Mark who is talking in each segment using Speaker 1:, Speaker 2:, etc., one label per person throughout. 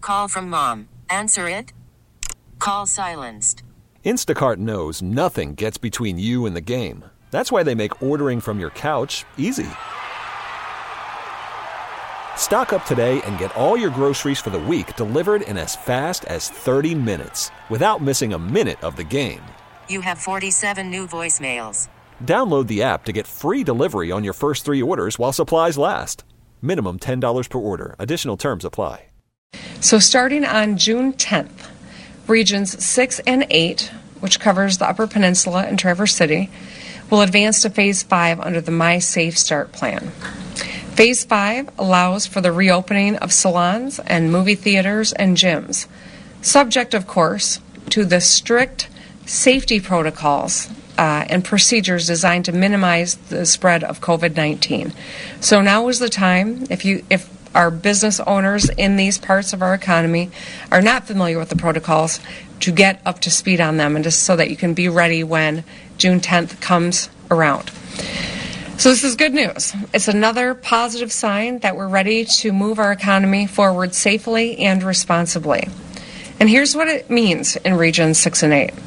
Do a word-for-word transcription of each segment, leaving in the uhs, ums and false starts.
Speaker 1: call from mom. Answer it. Call silenced.
Speaker 2: Instacart knows nothing gets between you and the game. That's why they make ordering from your couch easy. Stock up today and get all your groceries for the week delivered in as fast as thirty minutes without missing a minute of the game.
Speaker 1: You have forty-seven new voicemails.
Speaker 2: Download the app to get free delivery on your first three orders while supplies last. Minimum ten dollars per order. Additional terms apply.
Speaker 3: So starting on June tenth, Regions six and eight, which covers the Upper Peninsula and Traverse City, will advance to Phase five under the My Safe Start plan. Phase five allows for the reopening of salons and movie theaters and gyms, subject, of course, to the strict safety protocols uh, and procedures designed to minimize the spread of covid nineteen. So now is the time, if you if our business owners in these parts of our economy are not familiar with the protocols, to get up to speed on them and just so that you can be ready when June tenth comes around. So this is good news. It's another positive sign that we're ready to move our economy forward safely and responsibly. And here's what it means in Regions six and eight.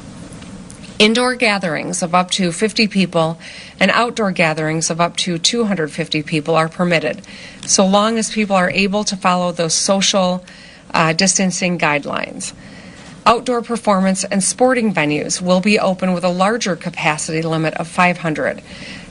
Speaker 3: Indoor gatherings of up to fifty people and outdoor gatherings of up to two hundred fifty people are permitted, so long as people are able to follow those social uh, distancing guidelines. Outdoor performance and sporting venues will be open with a larger capacity limit of five hundred,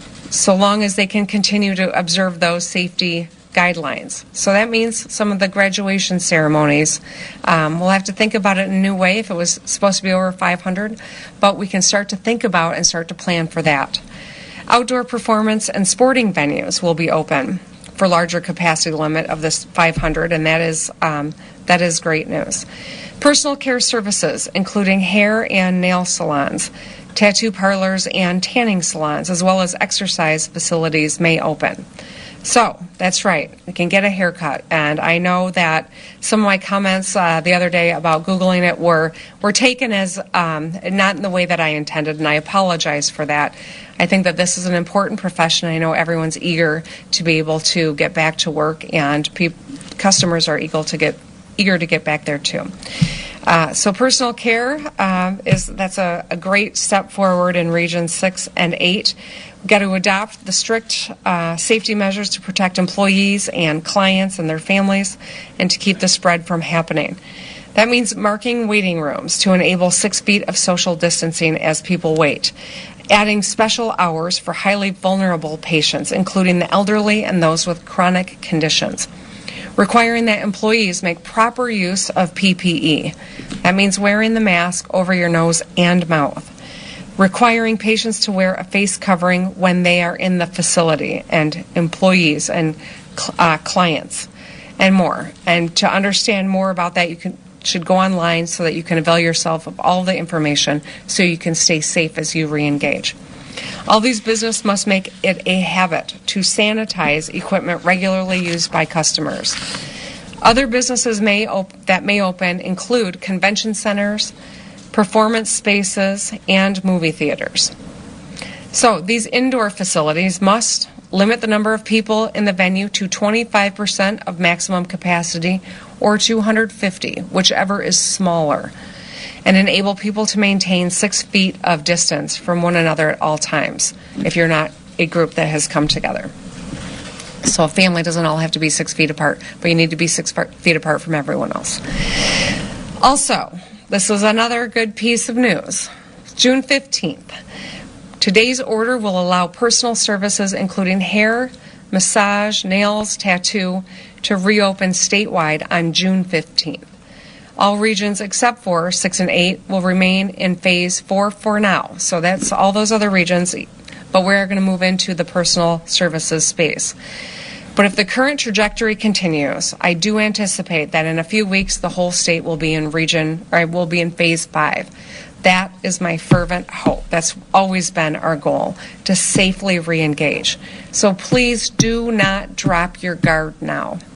Speaker 3: so long as they can continue to observe those safety guidelines. So that means some of the graduation ceremonies, um, we'll have to think about it in a new way if it was supposed to be over five hundred, but we can start to think about and start to plan for that. Outdoor performance and sporting venues will be open for larger capacity limit of this five hundred, and that is um, that is great news. Personal care services, including hair and nail salons, tattoo parlors, and tanning salons, as well as exercise facilities, may open. So, that's right, we can get a haircut. And I know that some of my comments uh, the other day about Googling it were, were taken as um, not in the way that I intended, and I apologize for that. I think that this is an important profession. I know everyone's eager to be able to get back to work, and pe- customers are eager to get eager to get back there too. Uh, so personal care uh, is that's a, a great step forward in Regions six and eight. We've got to adopt the strict uh, safety measures to protect employees and clients and their families and to keep the spread from happening. That means marking waiting rooms to enable six feet of social distancing as people wait, adding special hours for highly vulnerable patients, including the elderly and those with chronic conditions, requiring that employees make proper use of P P E. That means wearing the mask over your nose and mouth, requiring patients to wear a face covering when they are in the facility, and employees and uh, clients, and more. And to understand more about that, you can should go online so that you can avail yourself of all the information so you can stay safe as you re-engage. All these businesses must make it a habit to sanitize equipment regularly used by customers. Other businesses may op- that may open include convention centers, performance spaces, and movie theaters. So these indoor facilities must limit the number of people in the venue to twenty-five percent of maximum capacity or two hundred fifty, whichever is smaller, and enable people to maintain six feet of distance from one another at all times if you're not a group that has come together. So a family doesn't all have to be six feet apart, but you need to be six feet apart from everyone else. Also, this is another good piece of news. June fifteenth. Today's order will allow personal services, including hair, massage, nails, tattoo, to reopen statewide on June fifteenth. All regions except for six and eight will remain in phase four for now. So that's all those other regions, but we're going to move into the personal services space. But if the current trajectory continues, I do anticipate that in a few weeks the whole state will be in region, or will be in phase five. That is my fervent hope. That's always been our goal, to safely re-engage. So please do not drop your guard now.